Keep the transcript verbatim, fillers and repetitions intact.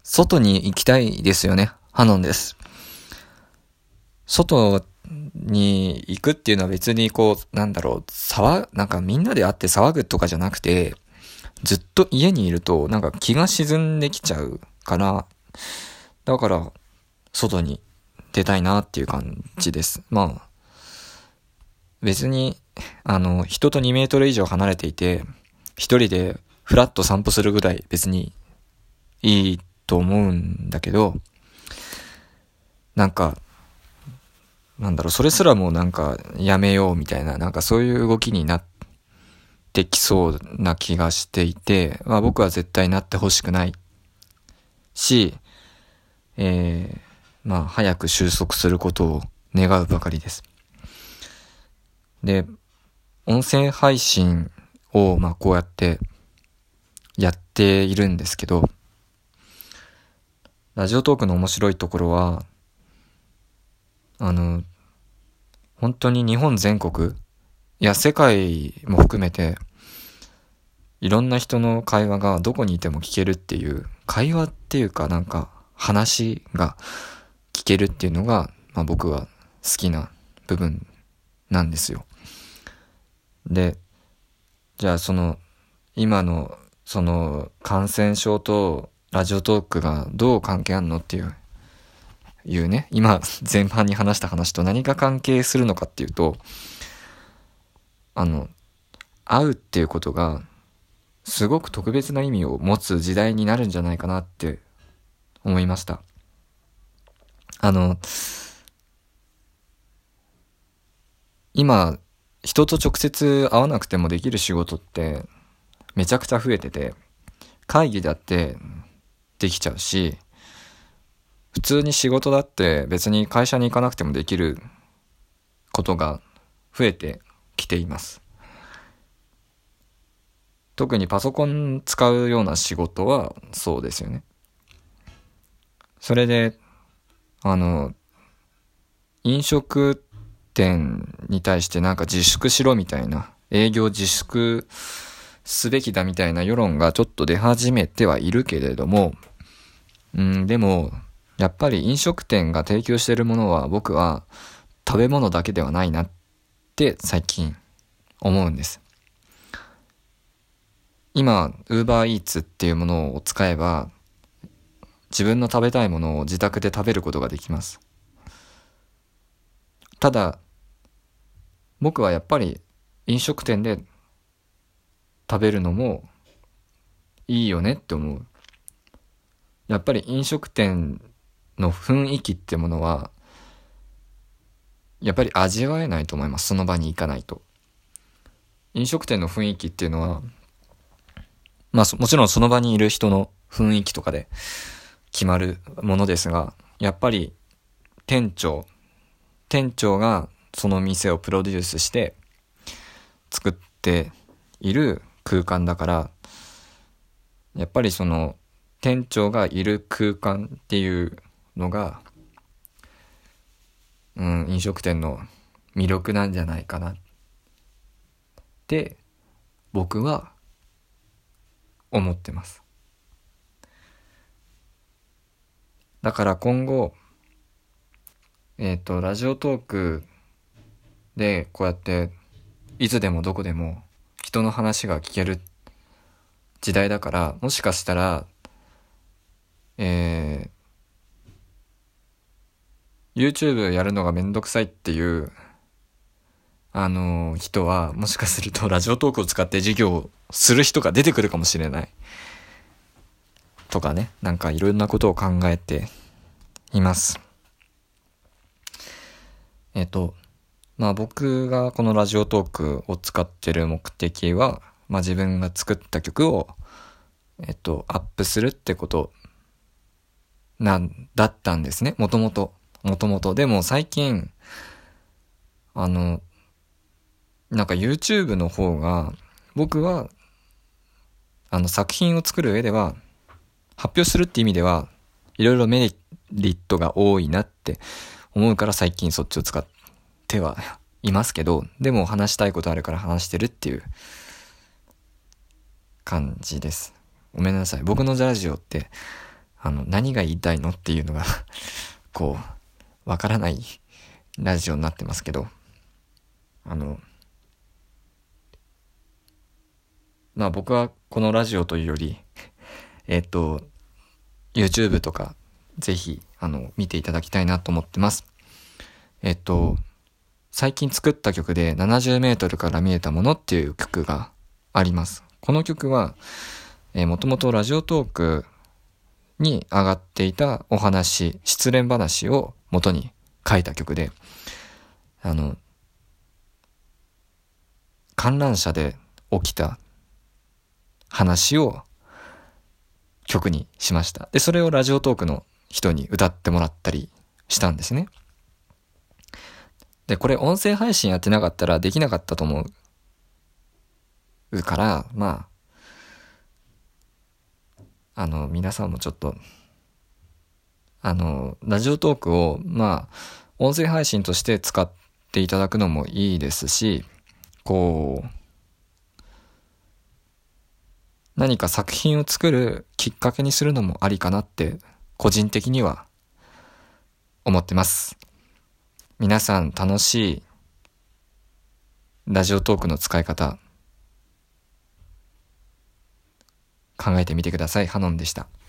外に行きたいですよね。ハノンです。外に行くっていうのは別にこう、なんだろう、騒、なんかみんなで会って騒ぐとかじゃなくて、ずっと家にいるとなんか気が沈んできちゃうから、だから外に出たいなっていう感じです。まあ、別に、あの、人とにメートル以上離れていて、一人でフラッと散歩するぐらい別にいいと思うんだけど、なんか、なんだろう、それすらもなんかやめようみたいな、なんかそういう動きになってきそうな気がしていて、まあ僕は絶対なってほしくないし、えー、まあ早く収束することを願うばかりです。で、音声配信をまあこうやってやっているんですけど、ラジオトークの面白いところは、あの、本当に日本全国、いや世界も含めて、いろんな人の会話がどこにいても聞けるっていう、会話っていうかなんか話が聞けるっていうのが、まあ僕は好きな部分なんですよ。で、じゃあその、今のその感染症とラジオトークがどう関係あんのっていう、いうね、今前半に話した話と何が関係するのかっていうと、あの、会うっていうことがすごく特別な意味を持つ時代になるんじゃないかなって思いました。あの、今、人と直接会わなくてもできる仕事ってめちゃくちゃ増えてて、会議だってできちゃうし、普通に仕事だって別に会社に行かなくてもできることが増えてきています。特にパソコン使うような仕事はそうですよね。それで、あの、飲食店に対してなんか自粛しろみたいな、営業自粛すべきだみたいな世論がちょっと出始めてはいるけれども、うん、でも、やっぱり飲食店が提供しているものは僕は食べ物だけではないなって最近思うんです。今、Uber Eats っていうものを使えば自分の食べたいものを自宅で食べることができます。ただ、僕はやっぱり飲食店で食べるのもいいよねって思う。やっぱり飲食店の雰囲気ってものはやっぱり味わえないと思います。その場に行かないと。飲食店の雰囲気っていうのは、まあもちろんその場にいる人の雰囲気とかで決まるものですが、やっぱり店長店長がその店をプロデュースして作っている空間だから、やっぱりその店長がいる空間っていうのが、うん、飲食店の魅力なんじゃないかなって僕は思ってます。だから今後、えっと、ラジオトークでこうやっていつでもどこでも人の話が聞ける時代だから、もしかしたら、えー、YouTube やるのがめんどくさいっていうあのー、人はもしかするとラジオトークを使って授業をする人が出てくるかもしれないとかね、なんかいろんなことを考えています。えっとまあ僕がこのラジオトークを使ってる目的は、まあ自分が作った曲をえっとアップするってことなんだったんですね。もともともともとでも最近あのなんか YouTube の方が僕はあの作品を作る上では、発表するって意味ではいろいろメリットが多いなって思うから最近そっちを使ってはいますけど、でも話したいことあるから話してるっていう感じです。ごめんなさい。僕のラジオってあの、何が言いたいのっていうのが、こう、わからないラジオになってますけど、あの、まあ僕はこのラジオというより、えっと、YouTube とか、ぜひ、あの、見ていただきたいなと思ってます。えっと、最近作った曲でななじゅうメートルから見えたものっていう曲があります。この曲は、えー、もともとラジオトークに上がっていたお話、失恋話を元に書いた曲で、あの、観覧車で起きた話を曲にしました。で、それをラジオトークの人に歌ってもらったりしたんですね。で、これ音声配信やってなかったらできなかったと思うから、まあ、あの、皆さんもちょっと、あの、ラジオトークを、まあ、音声配信として使っていただくのもいいですし、こう、何か作品を作るきっかけにするのもありかなって、個人的には思ってます。皆さん楽しいラジオトークの使い方考えてみてください。ハノンでした。